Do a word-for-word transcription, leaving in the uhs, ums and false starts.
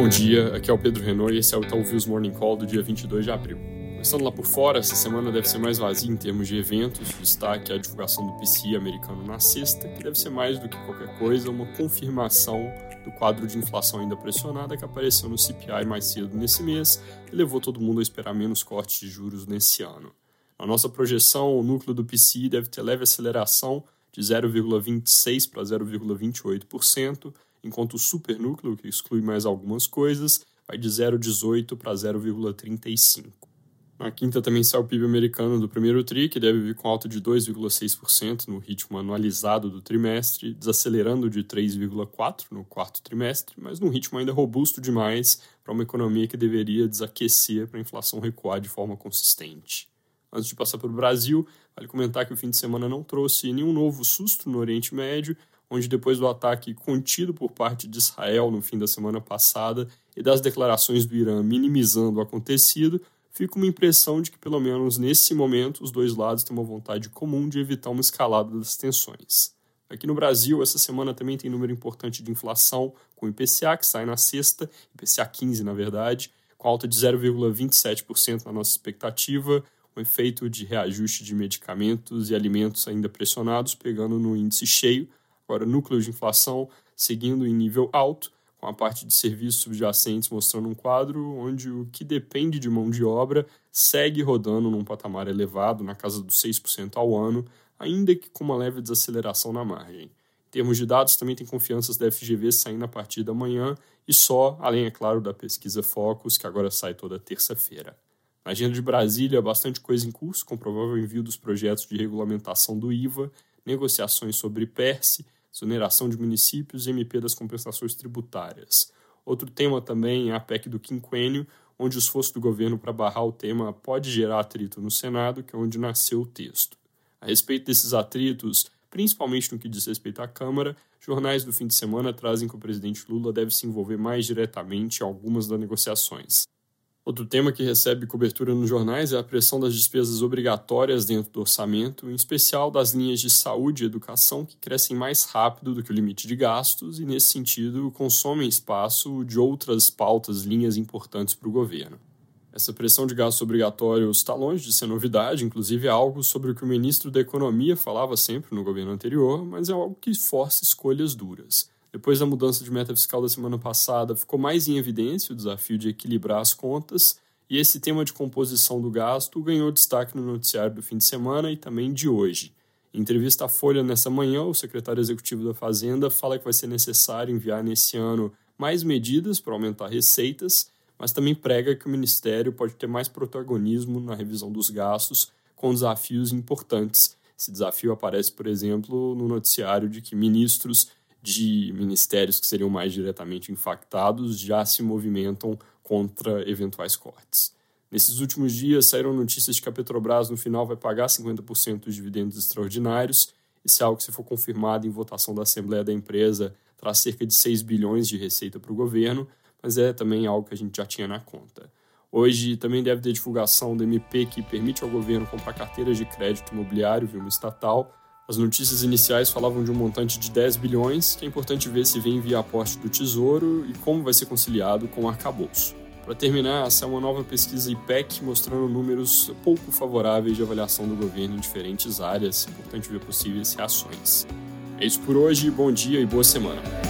Bom dia, aqui é o Pedro Renault e esse é o Talvez Morning Call do dia vinte e dois de abril. Começando lá por fora, essa semana deve ser mais vazia em termos de eventos, destaque a divulgação do P C I americano na sexta, que deve ser mais do que qualquer coisa uma confirmação do quadro de inflação ainda pressionada que apareceu no C P I mais cedo nesse mês e levou todo mundo a esperar menos cortes de juros nesse ano. Na nossa projeção, o núcleo do P C I deve ter leve aceleração de zero vírgula vinte e seis por cento para zero vírgula vinte e oito por cento, enquanto o supernúcleo, que exclui mais algumas coisas, vai de zero vírgula dezoito para zero vírgula trinta e cinco. Na quinta também sai o P I B americano do primeiro tri, que deve vir com alta de dois vírgula seis por cento no ritmo anualizado do trimestre, desacelerando de três vírgula quatro por cento no quarto trimestre, mas num ritmo ainda robusto demais para uma economia que deveria desaquecer para a inflação recuar de forma consistente. Antes de passar para o Brasil, vale comentar que o fim de semana não trouxe nenhum novo susto no Oriente Médio, onde depois do ataque contido por parte de Israel no fim da semana passada e das declarações do Irã minimizando o acontecido, fica uma impressão de que, pelo menos nesse momento, os dois lados têm uma vontade comum de evitar uma escalada das tensões. Aqui no Brasil, essa semana também tem número importante de inflação, com o I P C A, que sai na sexta, I P C A quinze, na verdade, com alta de zero vírgula vinte e sete por cento na nossa expectativa, um efeito de reajuste de medicamentos e alimentos ainda pressionados, pegando no índice cheio. Agora, núcleo de inflação seguindo em nível alto, com a parte de serviços subjacentes mostrando um quadro onde o que depende de mão de obra segue rodando num patamar elevado, na casa dos seis por cento ao ano, ainda que com uma leve desaceleração na margem. Em termos de dados, também tem confianças da F G V saindo a partir da manhã e só, além, é claro, da pesquisa Focus, que agora sai toda terça-feira. Na agenda de Brasília, bastante coisa em curso, com provável envio dos projetos de regulamentação do I V A, negociações sobre P E R S, exoneração de municípios e M P das compensações tributárias. Outro tema também é a P E C do quinquênio, onde o esforço do governo para barrar o tema pode gerar atrito no Senado, que é onde nasceu o texto. A respeito desses atritos, principalmente no que diz respeito à Câmara, jornais do fim de semana trazem que o presidente Lula deve se envolver mais diretamente em algumas das negociações. Outro tema que recebe cobertura nos jornais é a pressão das despesas obrigatórias dentro do orçamento, em especial das linhas de saúde e educação que crescem mais rápido do que o limite de gastos e, nesse sentido, consomem espaço de outras pautas, linhas importantes para o governo. Essa pressão de gastos obrigatórios está longe de ser novidade, inclusive é algo sobre o que o ministro da Economia falava sempre no governo anterior, mas é algo que força escolhas duras. Depois da mudança de meta fiscal da semana passada, ficou mais em evidência o desafio de equilibrar as contas, e esse tema de composição do gasto ganhou destaque no noticiário do fim de semana e também de hoje. Em entrevista à Folha nessa manhã, o secretário executivo da Fazenda fala que vai ser necessário enviar nesse ano mais medidas para aumentar receitas, mas também prega que o Ministério pode ter mais protagonismo na revisão dos gastos com desafios importantes. Esse desafio aparece, por exemplo, no noticiário de que ministros de ministérios que seriam mais diretamente impactados já se movimentam contra eventuais cortes. Nesses últimos dias saíram notícias de que a Petrobras no final vai pagar cinquenta por cento dos dividendos extraordinários. Isso é algo que, se for confirmado em votação da Assembleia da empresa, traz cerca de seis bilhões de receita para o governo, mas é também algo que a gente já tinha na conta. Hoje também deve ter divulgação do M P que permite ao governo comprar carteiras de crédito imobiliário via uma estatal. As notícias iniciais falavam de um montante de dez bilhões, que é importante ver se vem via aporte do Tesouro e como vai ser conciliado com o arcabouço. Para terminar, essa é uma nova pesquisa I P E C mostrando números pouco favoráveis de avaliação do governo em diferentes áreas. É importante ver possíveis reações. É isso por hoje, bom dia e boa semana.